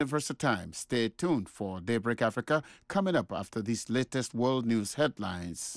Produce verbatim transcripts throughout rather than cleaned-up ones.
Universal Time. Stay tuned for Daybreak Africa coming up after these latest world news headlines.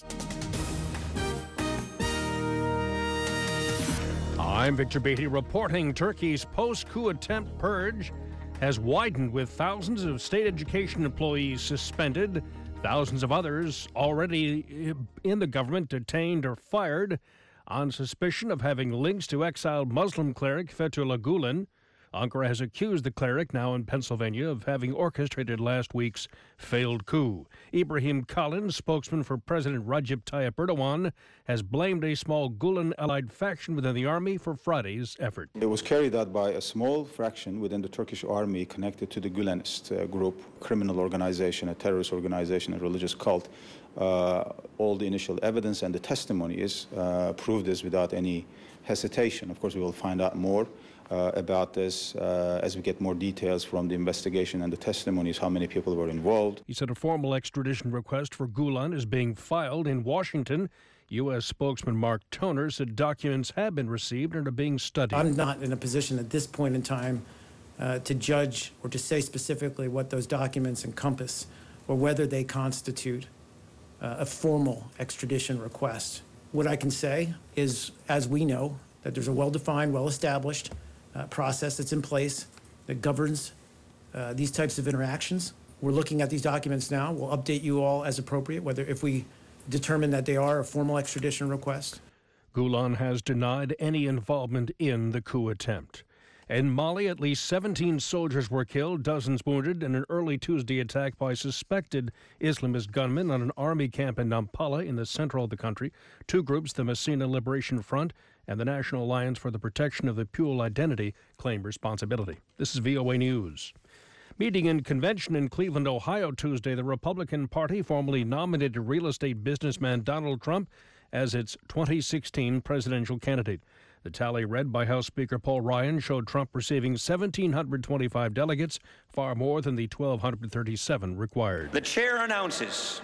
I'm Victor Beatty reporting Turkey's post-coup attempt purge has widened with thousands of state education employees suspended, thousands of others already in the government detained or fired on suspicion of having links to exiled Muslim cleric Fethullah Gulen. Ankara has accused the cleric, now in Pennsylvania, of having orchestrated last week's failed coup. Ibrahim Kalin, spokesman for President Recep Tayyip Erdogan, has blamed a small Gulen-allied faction within the army for Friday's effort. It was carried out by a small fraction within the Turkish army connected to the Gulenist uh, group, criminal organization, a terrorist organization, a religious cult. Uh, all the initial evidence and the testimony is uh, proved this without any hesitation. Of course, we will find out more Uh, about this uh, as we get more details from the investigation and the testimonies, how many people were involved. He said a formal extradition request for Gulen is being filed in Washington. U S spokesman Mark Toner said documents have been received and are being studied. I'm not in a position at this point in time uh, to judge or to say specifically what those documents encompass or whether they constitute uh, a formal extradition request. What I can say is, as we know, that there's a well-defined, well-established Uh, process that's in place that governs uh, these types of interactions. We're looking at these documents now. We'll update you all as appropriate, whether if we determine that they are a formal extradition request. Gulen has denied any involvement in the coup attempt. In Mali, at least seventeen soldiers were killed, dozens wounded in an early Tuesday attack by suspected Islamist gunmen on an army camp in Nampala in the center of the country. Two groups, the Messina Liberation Front and the National Alliance for the Protection of the Pule Identity, claim responsibility. This is V O A News. Meeting in convention in Cleveland, Ohio Tuesday, the Republican Party formally nominated real estate businessman Donald Trump as its twenty sixteen presidential candidate. The tally read by House Speaker Paul Ryan showed Trump receiving one thousand seven hundred twenty-five delegates, far more than the one thousand two hundred thirty-seven required. The chair announces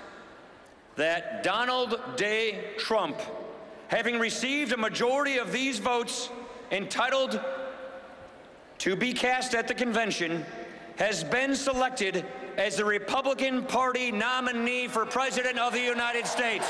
that Donald J. Trump, having received a majority of these votes entitled to be cast at the convention, has been selected as the Republican Party nominee for President of the United States.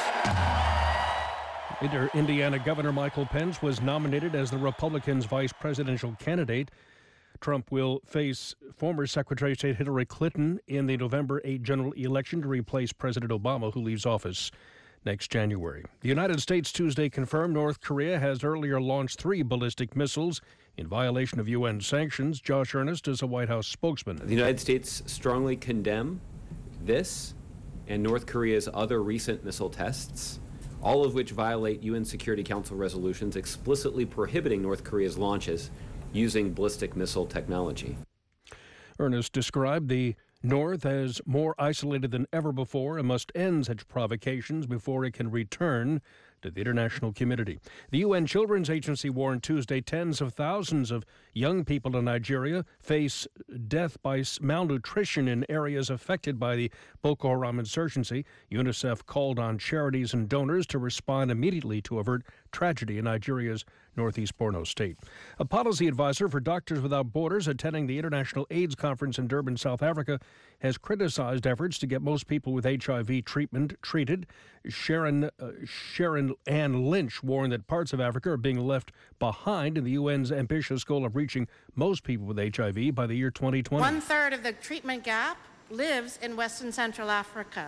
Indiana Governor Michael Pence was nominated as the Republicans' vice presidential candidate. Trump will face former Secretary of State Hillary Clinton in the November eighth general election to replace President Obama, who leaves office next January. The United States Tuesday confirmed North Korea has earlier launched three ballistic missiles in violation of U N sanctions. Josh Earnest is a White House spokesman. The United States strongly condemn this and North Korea's other recent missile tests, all of which violate U N Security Council resolutions explicitly prohibiting North Korea's launches using ballistic missile technology. Earnest described the North as more isolated than ever before and must end such provocations before it can return to the international community. The U N Children's Agency warned Tuesday tens of thousands of young people in Nigeria face death by malnutrition in areas affected by the Boko Haram insurgency. UNICEF called on charities and donors to respond immediately to avert tragedy in Nigeria's northeast Borno state. A policy advisor for Doctors Without Borders attending the International AIDS Conference in Durban, South Africa, has criticized efforts to get most people with H I V treatment treated. Sharon, uh, Sharon Ann Lynch warned that parts of Africa are being left behind in the U N's ambitious goal of reaching most people with H I V by the year twenty twenty. One third of the treatment gap lives in West and Central Africa.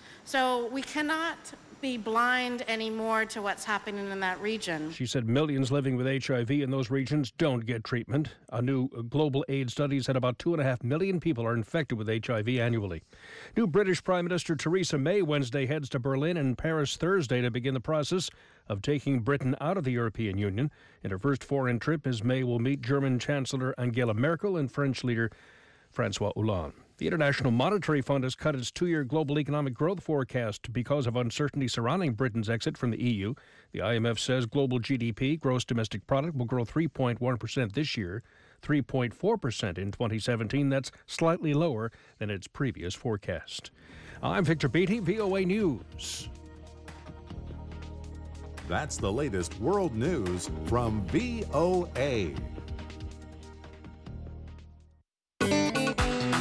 So we cannot be blind anymore to what's happening in that region. She said millions living with H I V in those regions don't get treatment. A new global AIDS study said about two and a half million people are infected with H I V annually. New British Prime Minister Theresa May Wednesday heads to Berlin and Paris Thursday to begin the process of taking Britain out of the European Union. In her first foreign trip, Miz May will meet German Chancellor Angela Merkel and French leader François Hollande. The International Monetary Fund has cut its two-year global economic growth forecast because of uncertainty surrounding Britain's exit from the E U. The I M F says global G D P, gross domestic product, will grow three point one percent this year, three point four percent in twenty seventeen. That's slightly lower than its previous forecast. I'm Victor Beatty, V O A News. That's the latest world news from V O A.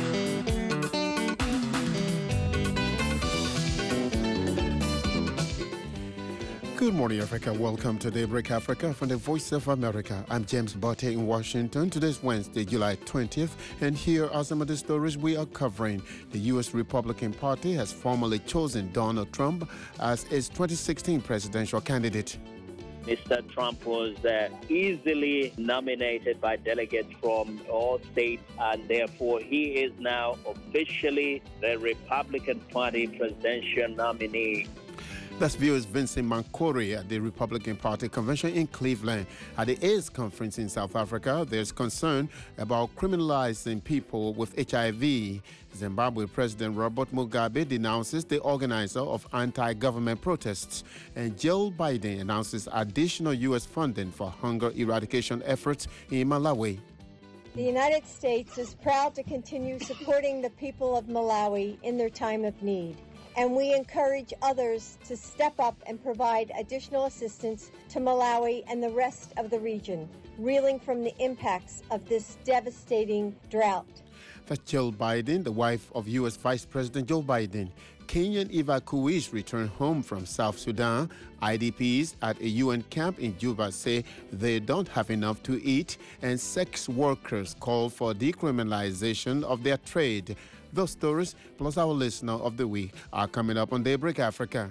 Good morning, Africa. Welcome to Daybreak Africa from the Voice of America. I'm James Botte in Washington. Today's Wednesday, July twentieth, and here are some of the stories we are covering. The U S Republican Party has formally chosen Donald Trump as its twenty sixteen presidential candidate. Mister Trump was uh, easily nominated by delegates from all states, and therefore he is now officially the Republican Party presidential nominee. That's V O A's Vincent Mankori at the Republican Party convention in Cleveland. At the AIDS conference in South Africa, there's concern about criminalizing people with H I V. Zimbabwe President Robert Mugabe denounces the organizer of anti-government protests. And Joe Biden announces additional U S funding for hunger eradication efforts in Malawi. The United States is proud to continue supporting the people of Malawi in their time of need. And we encourage others to step up and provide additional assistance to Malawi and the rest of the region, reeling from the impacts of this devastating drought. That's Jill Biden, the wife of U S Vice President Joe Biden. Kenyan evacuees return home from South Sudan. I D Ps at a U N camp in Juba say they don't have enough to eat, and sex workers call for decriminalization of their trade. Those stories, plus our listener of the week, are coming up on Daybreak Africa.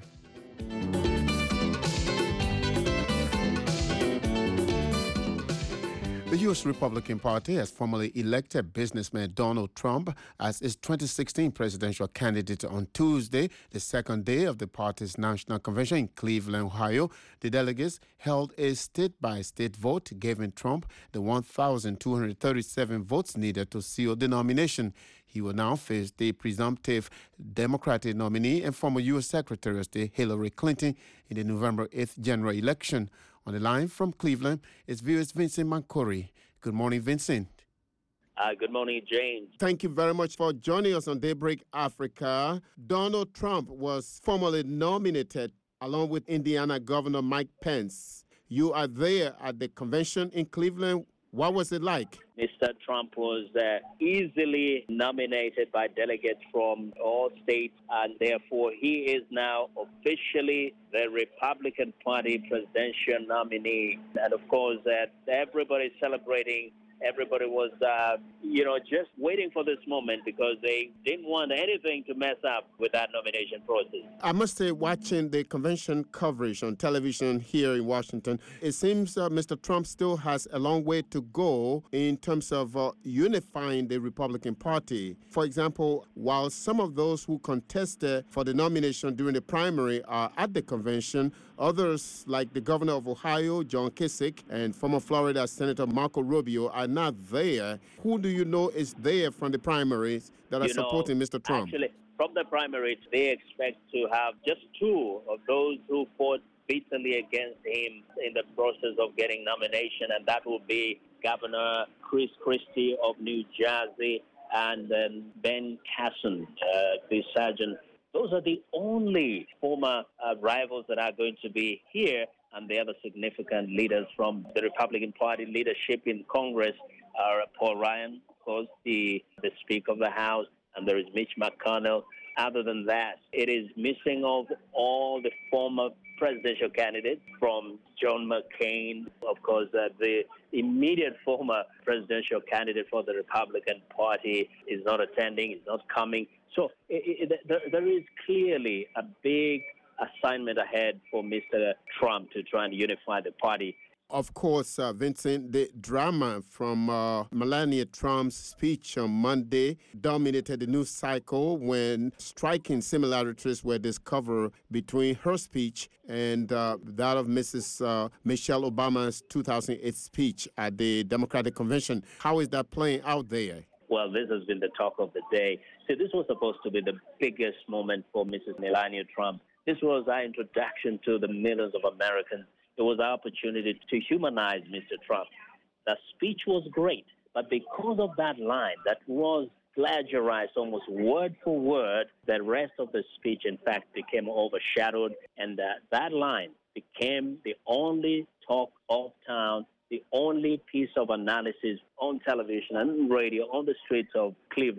The U S Republican Party has formally elected businessman Donald Trump as its twenty sixteen presidential candidate on Tuesday, the second day of the party's national convention in Cleveland, Ohio. The delegates held a state-by-state vote, giving Trump the one thousand two hundred thirty-seven votes needed to seal the nomination. He will now face the presumptive Democratic nominee and former U S Secretary of State Hillary Clinton in the November eighth general election. On the line from Cleveland is V O A's Vincent Mankori. Good morning, Vincent. Uh, good morning, James. Thank you very much for joining us on Daybreak Africa. Donald Trump was formally nominated along with Indiana Governor Mike Pence. You are there at the convention in Cleveland. What was it like? Mister Trump was uh, easily nominated by delegates from all states, and therefore he is now officially the Republican Party presidential nominee. And of course, uh, everybody's celebrating. Everybody was, uh, you know, just waiting for this moment because they didn't want anything to mess up with that nomination process. I must say, watching the convention coverage on television here in Washington, it seems uh, Mister Trump still has a long way to go in terms of uh, unifying the Republican Party. For example, while some of those who contested for the nomination during the primary are at the convention, others, like the governor of Ohio, John Kasich, and former Florida Senator Marco Rubio, are not there. Who do you know is there from the primaries that are you know, supporting Mister Trump? Actually, from the primaries, they expect to have just two of those who fought bitterly against him in the process of getting nomination, and that will be Governor Chris Christie of New Jersey and um, Ben Carson, uh, the sergeant. Those are the only former uh, rivals that are going to be here, and the other significant leaders from the Republican Party leadership in Congress are Paul Ryan, of course, the, the Speaker of the House, and there is Mitch McConnell. Other than that, it is missing of all the former presidential candidates, from John McCain, of course, uh, the immediate former presidential candidate for the Republican Party is not attending, is not coming. So it, it, there, there is clearly a big assignment ahead for Mister Trump to try and unify the party. Of course, uh, Vincent, the drama from uh, Melania Trump's speech on Monday dominated the news cycle when striking similarities were discovered between her speech and uh, that of Missus Uh, Michelle Obama's two thousand eight speech at the Democratic Convention. How is that playing out there? Well, this has been the talk of the day. So this was supposed to be the biggest moment for Missus Melania Trump. This was our introduction to the millions of Americans. It was our opportunity to humanize Mister Trump. The speech was great, but because of that line that was plagiarized almost word for word, the rest of the speech, in fact, became overshadowed, and that, that line became the only talk of town, the only piece of analysis on television and radio on the streets of Cleveland.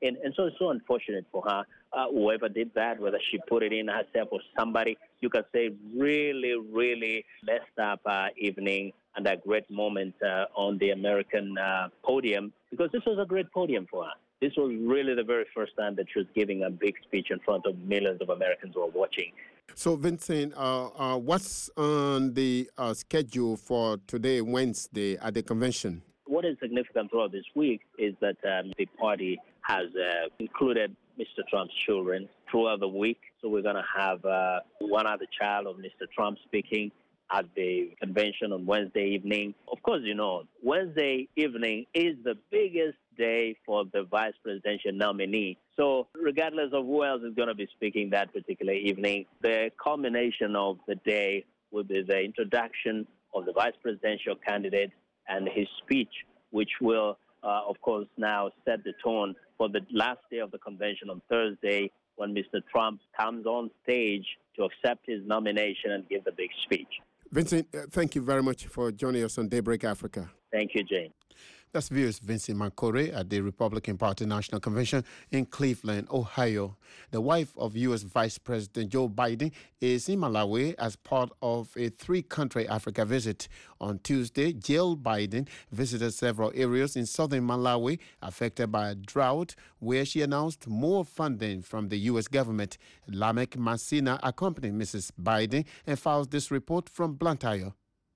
And, and so it's so unfortunate for her. Uh, whoever did that, whether she put it in herself or somebody, you can say really, really messed up uh, evening and a great moment uh, on the American uh, podium, because this was a great podium for her. This was really the very first time that she was giving a big speech in front of millions of Americans who are watching. So, Vincent, uh, uh, what's on the uh, schedule for today, Wednesday, at the convention? What is significant throughout this week is that um, the party has uh, included Mister Trump's children throughout the week. So we're going to have uh, one other child of Mister Trump speaking at the convention on Wednesday evening. Of course, you know, Wednesday evening is the biggest day for the vice presidential nominee. So regardless of who else is going to be speaking that particular evening, the culmination of the day will be the introduction of the vice presidential candidate and his speech, which will, uh, of course, now set the tone for the last day of the convention on Thursday, when Mister Trump comes on stage to accept his nomination and give the big speech. Vincent, uh, thank you very much for joining us on Daybreak Africa. Thank you, Jane. That's viewers Vincent Makore at the Republican Party National Convention in Cleveland, Ohio. The wife of U S Vice President Joe Biden is in Malawi as part of a three-country Africa visit. On Tuesday, Jill Biden visited several areas in southern Malawi affected by a drought, where she announced more funding from the U S government. Lamek Masina accompanied Missus Biden and files this report from Blantyre.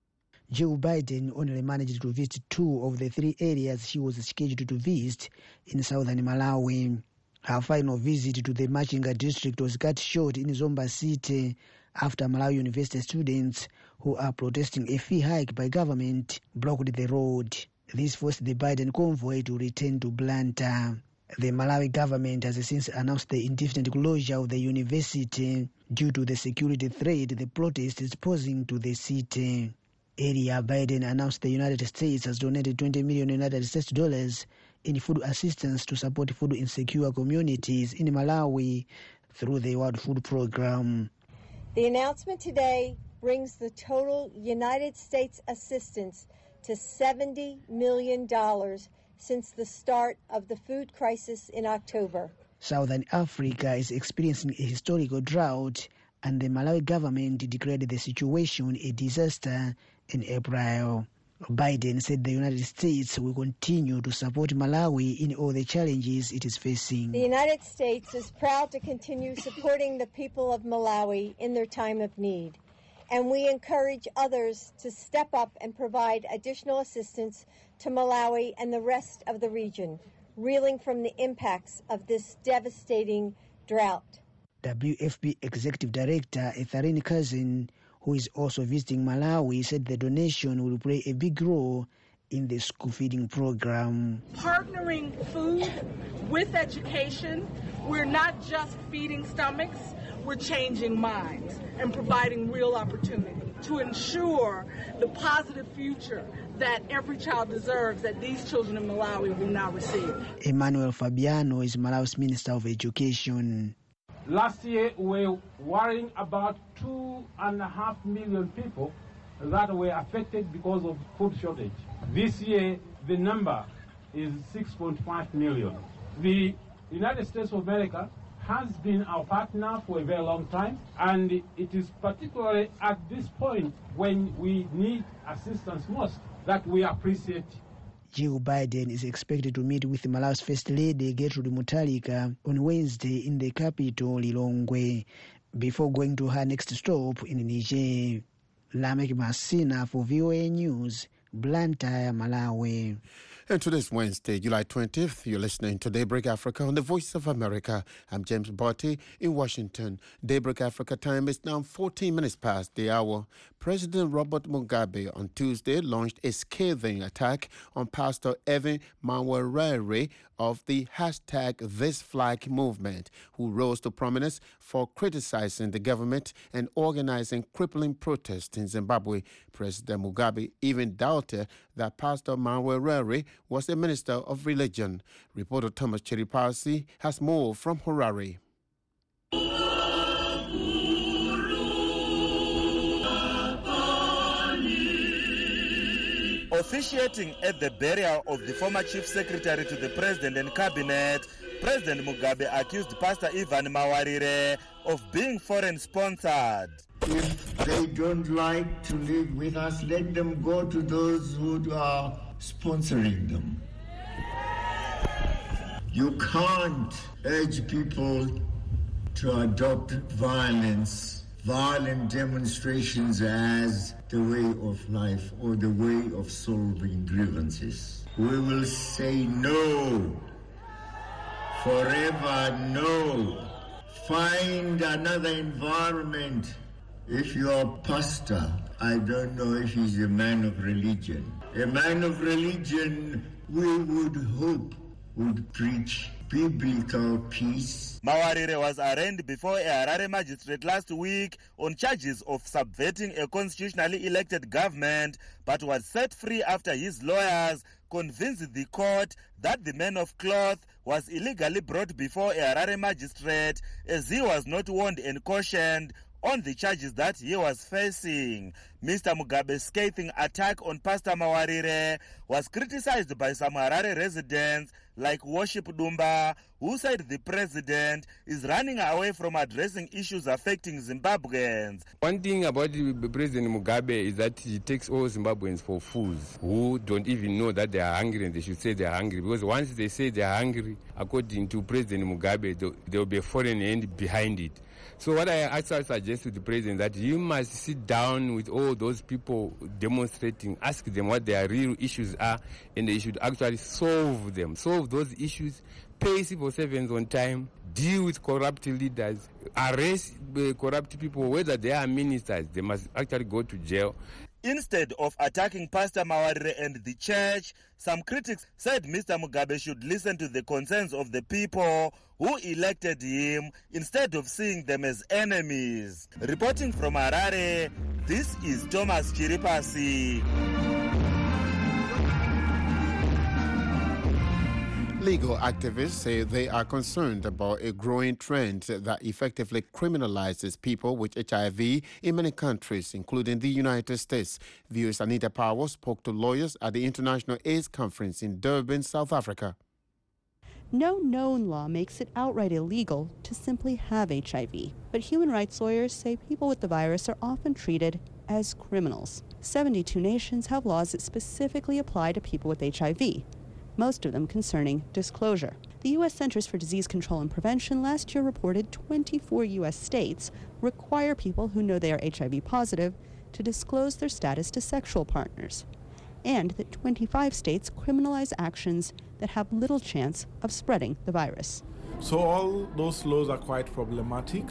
Joe Biden only managed to visit two of the three areas she was scheduled to visit in southern Malawi. Her final visit to the Machinga district was cut short in Zomba City after Malawi University students who are protesting a fee hike by government blocked the road. This forced the Biden convoy to return to Blantyre. The Malawi government has since announced the indefinite closure of the university due to the security threat the protest is posing to the city. Earlier, Biden announced the United States has donated twenty million United States dollars in food assistance to support food insecure communities in Malawi through the World Food Program. The announcement today brings the total United States assistance to seventy million dollars since the start of the food crisis in October. Southern Africa is experiencing a historical drought, and the Malawi government declared the situation a disaster in April. Biden said the United States will continue to support Malawi in all the challenges it is facing. The United States is proud to continue supporting the people of Malawi in their time of need, and we encourage others to step up and provide additional assistance to Malawi and the rest of the region, reeling from the impacts of this devastating drought. W F P Executive Director Etharine Cousin, who is also visiting Malawi, said the donation will play a big role in the school feeding program. Partnering food with education, we're not just feeding stomachs, we're changing minds and providing real opportunity to ensure the positive future that every child deserves, that these children in Malawi will now receive. Emmanuel Fabiano is Malawi's Minister of Education. Last year, we were worrying about two and a half million people that were affected because of food shortage. This year, the number is six point five million. The United States of America has been our partner for a very long time, and it is particularly at this point when we need assistance most that we appreciate. Joe Biden is expected to meet with Malawi's First Lady Gertrude Mutharika on Wednesday in the capital, Lilongwe, before going to her next stop in Niger. Lamek Masina for V O A News, Blantyre, Malawi. And today's Wednesday, July twentieth, you're listening to Daybreak Africa on the Voice of America. I'm James Barty in Washington. Daybreak Africa time is now fourteen minutes past the hour. President Robert Mugabe on Tuesday launched a scathing attack on Pastor Evan Mawarire of the hashtag This Flag movement, who rose to prominence for criticizing the government and organizing crippling protests in Zimbabwe. President Mugabe even doubted that Pastor Mawarire was a minister of religion. Reporter Thomas Cheripasi has more from Harare. officiating at the burial of the former chief secretary to the president and cabinet, President Mugabe accused Pastor Ivan Mawarire of being foreign-sponsored. If they don't like to live with us, let them go to those who are sponsoring them. You can't urge people to adopt violence, violent demonstrations as the way of life or the way of solving grievances. We will say no, forever no. Find another environment. If you are a pastor, I don't know if he's a man of religion. A man of religion, we would hope, would preach biblical peace. Mawarire was arraigned before a Harare magistrate last week on charges of subverting a constitutionally elected government, but was set free after his lawyers convinced the court that the man of cloth was illegally brought before a Harare magistrate as he was not warned and cautioned on the charges that he was facing. Mister Mugabe's scathing attack on Pastor Mawarire was criticized by some Harare residents like Worship Dumba, who said the president is running away from addressing issues affecting Zimbabweans. One thing about President Mugabe is that he takes all Zimbabweans for fools who don't even know that they are hungry and they should say they are hungry. Because once they say they are hungry, according to President Mugabe, there will be a foreign hand behind it. So what I actually suggest to the president that you must sit down with all those people demonstrating, ask them what their real issues are, and they should actually solve them, solve those issues, pay civil servants on time, deal with corrupt leaders, arrest uh, corrupt people, whether they are ministers, they must actually go to jail. Instead of attacking Pastor Mawarire and the church, some critics said Mister Mugabe should listen to the concerns of the people who elected him instead of seeing them as enemies. Reporting from Harare, this is Thomas Chiripasi. Legal activists say they are concerned about a growing trend that effectively criminalizes people with H I V in many countries, including the United States. V O's Anita Powell spoke to lawyers at the International AIDS Conference in Durban, South Africa. No known law makes it outright illegal to simply have H I V, but human rights lawyers say people with the virus are often treated as criminals. seventy-two nations have laws that specifically apply to people with H I V. Most of them concerning disclosure. The U S Centers for Disease Control and Prevention last year reported twenty-four U S states require people who know they are H I V positive to disclose their status to sexual partners, and that twenty-five states criminalize actions that have little chance of spreading the virus. So all those laws are quite problematic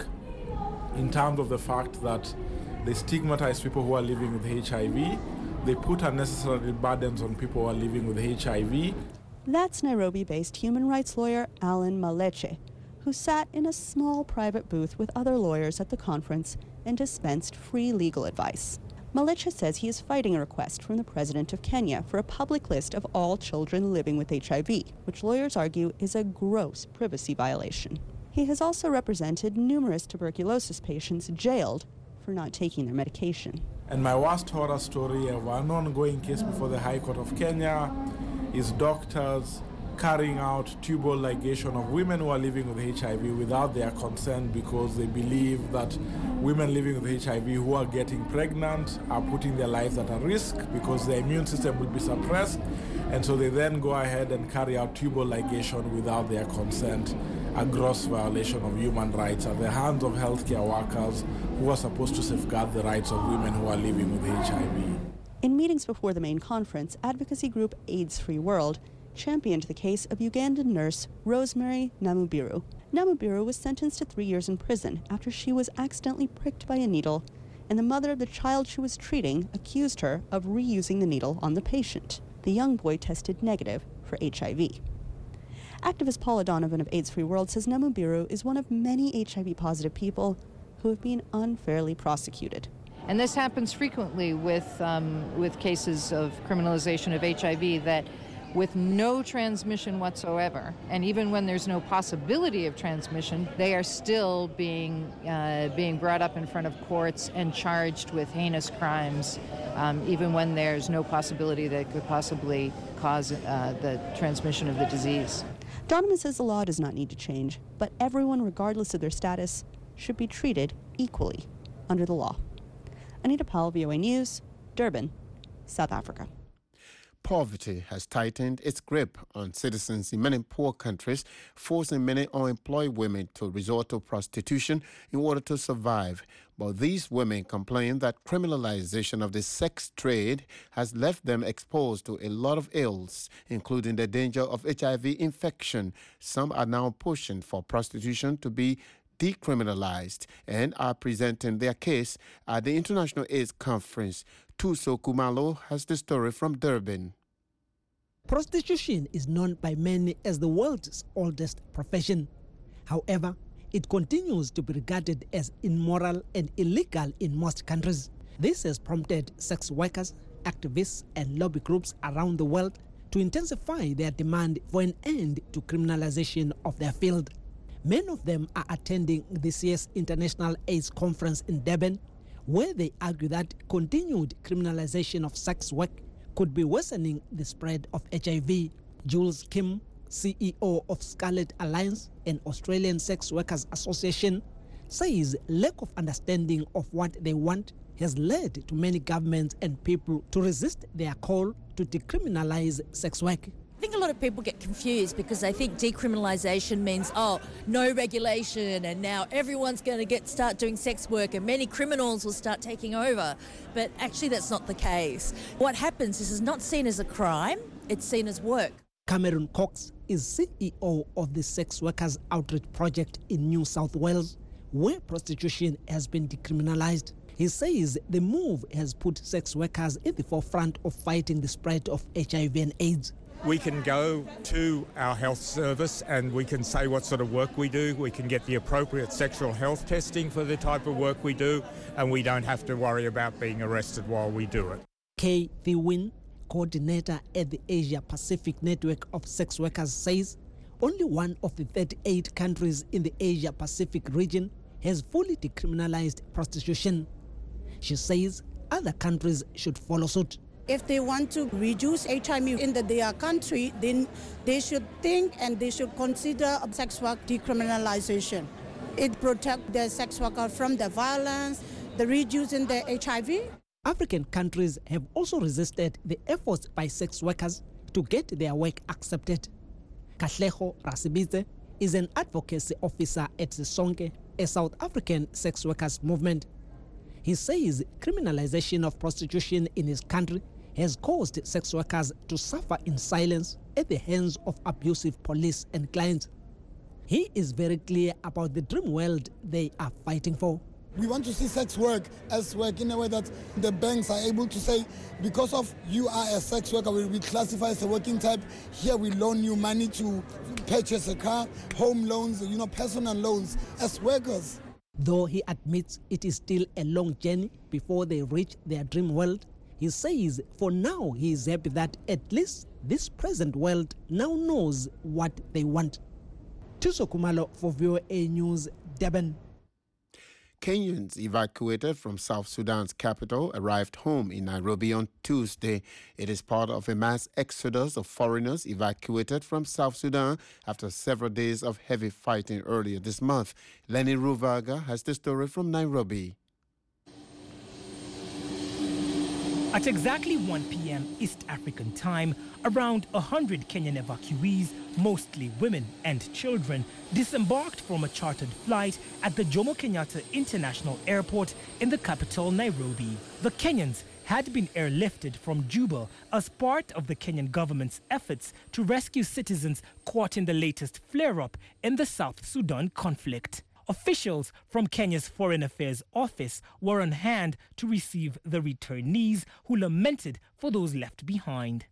in terms of the fact that they stigmatize people who are living with H I V. They put unnecessary burdens on people who are living with H I V. That's Nairobi-based human rights lawyer Alan Maleche, who sat in a small private booth with other lawyers at the conference and dispensed free legal advice. Maleche says he is fighting a request from the president of Kenya for a public list of all children living with H I V, which lawyers argue is a gross privacy violation. He has also represented numerous tuberculosis patients jailed for not taking their medication. And my worst horror story of an ongoing case before the High Court of Kenya is doctors carrying out tubal ligation of women who are living with H I V without their consent because they believe that women living with H I V who are getting pregnant are putting their lives at a risk because their immune system will be suppressed, and so they then go ahead and carry out tubal ligation without their consent, a gross violation of human rights at the hands of healthcare workers who are supposed to safeguard the rights of women who are living with H I V. In meetings before the main conference, advocacy group AIDS Free World championed the case of Ugandan nurse Rosemary Namubiru. Namubiru was sentenced to three years in prison after she was accidentally pricked by a needle, and the mother of the child she was treating accused her of reusing the needle on the patient. The young boy tested negative for H I V. Activist Paula Donovan of AIDS Free World says Namubiru is one of many H I V-positive people who have been unfairly prosecuted. And this happens frequently with, um, with cases of criminalization of H I V, that with no transmission whatsoever. And even when there's no possibility of transmission, they are still being uh, being brought up in front of courts and charged with heinous crimes, um, even when there's no possibility that it could possibly cause uh, the transmission of the disease. Donovan says the law does not need to change, but everyone, regardless of their status, should be treated equally under the law. Anita Powell, V O A News, Durban, South Africa. Poverty has tightened its grip on citizens in many poor countries, forcing many unemployed women to resort to prostitution in order to survive. But these women complain that criminalization of the sex trade has left them exposed to a lot of ills, including the danger of H I V infection. Some are now pushing for prostitution to be decriminalized and are presenting their case at the International AIDS Conference. Tuso Kumalo has the story from Durban. Prostitution is known by many as the world's oldest profession. However, it continues to be regarded as immoral and illegal in most countries. This has prompted sex workers, activists, and lobby groups around the world to intensify their demand for an end to criminalization of their field. Many of them are attending this year's International AIDS Conference in Durban, where they argue that continued criminalization of sex work could be worsening the spread of H I V. Jules Kim, C E O of Scarlet Alliance, an Australian sex workers association, says lack of understanding of what they want has led to many governments and people to resist their call to decriminalize sex work. I think a lot of people get confused because they think decriminalisation means, oh, no regulation and now everyone's going to get start doing sex work and many criminals will start taking over. But actually that's not the case. What happens is it's not seen as a crime, it's seen as work. Cameron Cox is C E O of the Sex Workers Outreach Project in New South Wales, where prostitution has been decriminalised. He says the move has put sex workers in the forefront of fighting the spread of H I V and AIDS. We can go to our health service and we can say what sort of work we do. We can get the appropriate sexual health testing for the type of work we do, and we don't have to worry about being arrested while we do it. Kay Thiwin, coordinator at the Asia Pacific Network of Sex Workers, says only one of the thirty-eight countries in the Asia Pacific region has fully decriminalized prostitution. She says other countries should follow suit. If they want to reduce H I V in the, their country, then they should think and they should consider sex work decriminalization. It protects the sex worker from the violence, the reducing the H I V. African countries have also resisted the efforts by sex workers to get their work accepted. Katlego Rasibidze is an advocacy officer at Sisonke, a South African sex workers movement. He says criminalization of prostitution in his country has caused sex workers to suffer in silence at the hands of abusive police and clients. He is very clear about the dream world they are fighting for. We want to see sex work as work in a way that the banks are able to say, because of you are a sex worker, we, we classify as a working type. Here we loan you money to purchase a car, home loans, you know, personal loans as workers. Though he admits it is still a long journey before they reach their dream world, he says for now he is happy that at least this present world now knows what they want. Tuso Kumalo for V O A News, Durban. Kenyans evacuated from South Sudan's capital arrived home in Nairobi on Tuesday. It is part of a mass exodus of foreigners evacuated from South Sudan after several days of heavy fighting earlier this month. Lenny Ruvaga has the story from Nairobi. At exactly one p m East African time, around one hundred Kenyan evacuees, mostly women and children, disembarked from a chartered flight at the Jomo Kenyatta International Airport in the capital, Nairobi. The Kenyans had been airlifted from Juba as part of the Kenyan government's efforts to rescue citizens caught in the latest flare-up in the South Sudan conflict. Officials from Kenya's Foreign Affairs Office were on hand to receive the returnees who lamented for those left behind.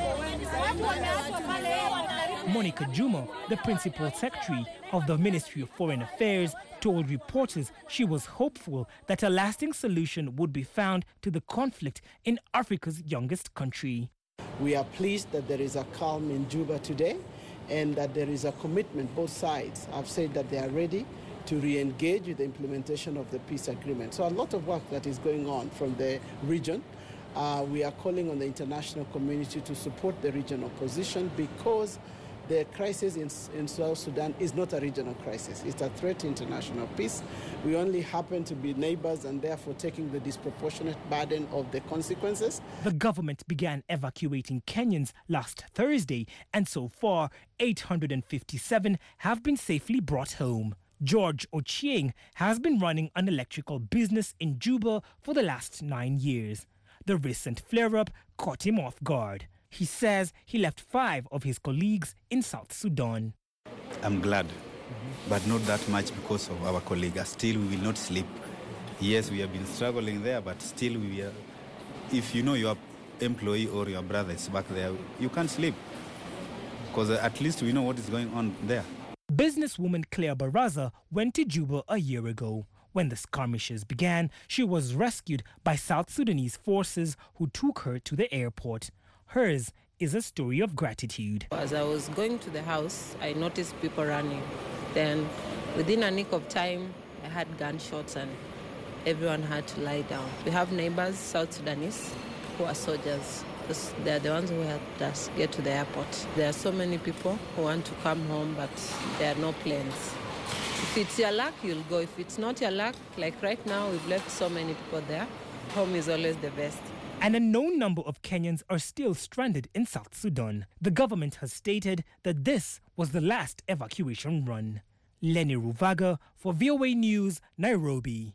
Monica Juma, the principal secretary of the Ministry of Foreign Affairs, told reporters she was hopeful that a lasting solution would be found to the conflict in Africa's youngest country. We are pleased that there is a calm in Juba today and that there is a commitment. Both sides have said that they are ready to re-engage with the implementation of the peace agreement. So a lot of work that is going on from the region. Uh, we are calling on the international community to support the regional position because the crisis in, in South Sudan is not a regional crisis. It's a threat to international peace. We only happen to be neighbors and therefore taking the disproportionate burden of the consequences. The government began evacuating Kenyans last Thursday, and so far, eight hundred fifty-seven have been safely brought home. George Ochieng has been running an electrical business in Juba for the last nine years. The recent flare-up caught him off guard. He says he left five of his colleagues in South Sudan. I'm glad, mm-hmm. but not that much because of our colleagues. Still, we will not sleep. Yes, we have been struggling there, but still, we are, if you know your employee or your brother is back there, you can't sleep because at least we know what is going on there. Businesswoman Claire Baraza went to Juba a year ago. When the skirmishes began, she was rescued by South Sudanese forces who took her to the airport. Hers is a story of gratitude. As I was going to the house, I noticed people running. Then, within a nick of time, I had gunshots and everyone had to lie down. We have neighbors, South Sudanese, who are soldiers. They're the ones who helped us get to the airport. There are so many people who want to come home, but there are no planes. If it's your luck, you'll go. If it's not your luck, like right now, we've left so many people there. Home is always the best. An unknown number of Kenyans are still stranded in South Sudan. The government has stated that this was the last evacuation run. Lenny Ruvaga for V O A News, Nairobi.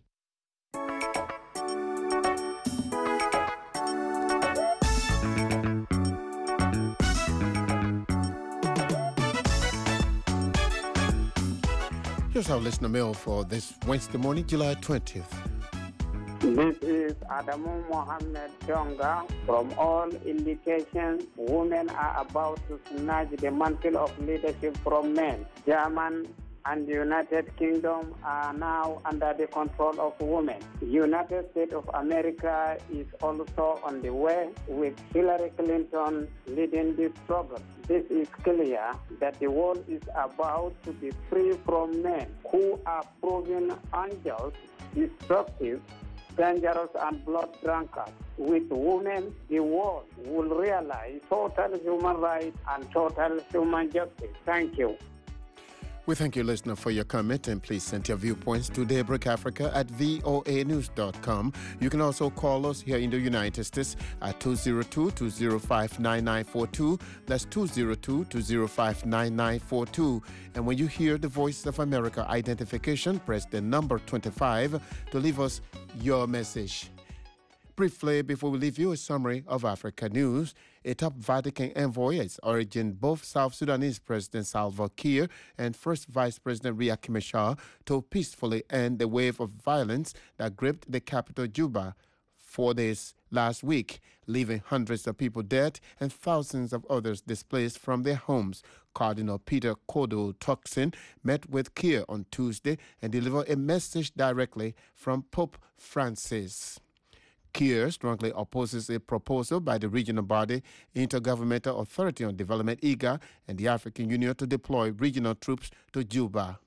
Here's our listener mail for this Wednesday morning, July twentieth. This is Adamu Mohammed Jonga. From all indications, women are about to snatch the mantle of leadership from men. German and the United Kingdom are now under the control of women. The United States of America is also on the way, with Hillary Clinton leading this struggle. This is clear that the world is about to be free from men who are proven unjust, destructive, dangerous and blood drunkards. With women, the world will realize total human rights and total human justice. Thank you. We thank you, listener, for your comment, and please send your viewpoints to Daybreak Africa at V O A news dot com. You can also call us here in the United States at two oh two, two oh five, nine nine four two. That's two oh two, two oh five, nine nine four two. And when you hear the Voice of America identification, press the number twenty-five to leave us your message. Briefly, before we leave you, a summary of Africa news. A top Vatican envoy has urged both South Sudanese President Salva Kiir and First Vice President Riek Machar to peacefully end the wave of violence that gripped the capital Juba four days last week, leaving hundreds of people dead and thousands of others displaced from their homes. Cardinal Peter Kodo Turkson met with Kiir on Tuesday and delivered a message directly from Pope Francis. Kiir strongly opposes a proposal by the regional body Intergovernmental Authority on Development, I G A, and the African Union to deploy regional troops to Juba.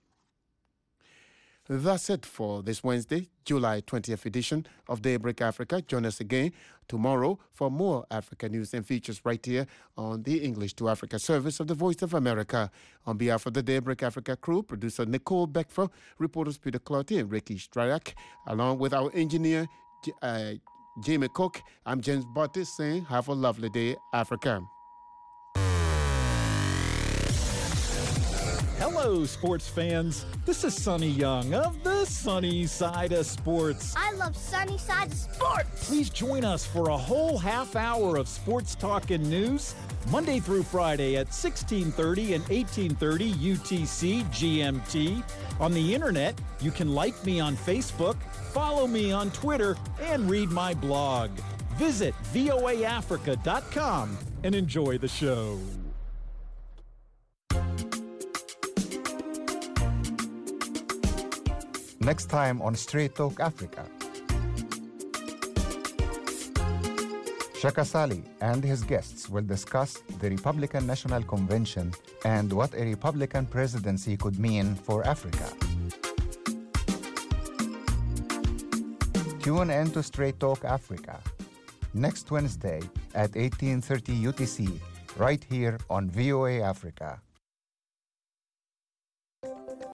That's it for this Wednesday, July twentieth edition of Daybreak Africa. Join us again tomorrow for more Africa news and features right here on the English to Africa service of the Voice of America. On behalf of the Daybreak Africa crew, producer Nicole Beckford, reporters Peter Clotty and Ricky Stryak, along with our engineer, uh, Jamie Cook, I'm James Buttis saying have a lovely day, Africa. Hello, sports fans. This is Sonny Young of the Sunny Side of Sports. I love Sunny Side of Sports. Please join us for a whole half hour of sports talk and news, Monday through Friday at sixteen thirty and eighteen thirty U T C G M T. On the internet, you can like me on Facebook, follow me on Twitter, and read my blog. Visit V O A Africa dot com and enjoy the show. Next time on Straight Talk Africa. Shaka Sali and his guests will discuss the Republican National Convention and what a Republican presidency could mean for Africa. Tune in to Straight Talk Africa next Wednesday at eighteen thirty U T C, right here on V O A Africa.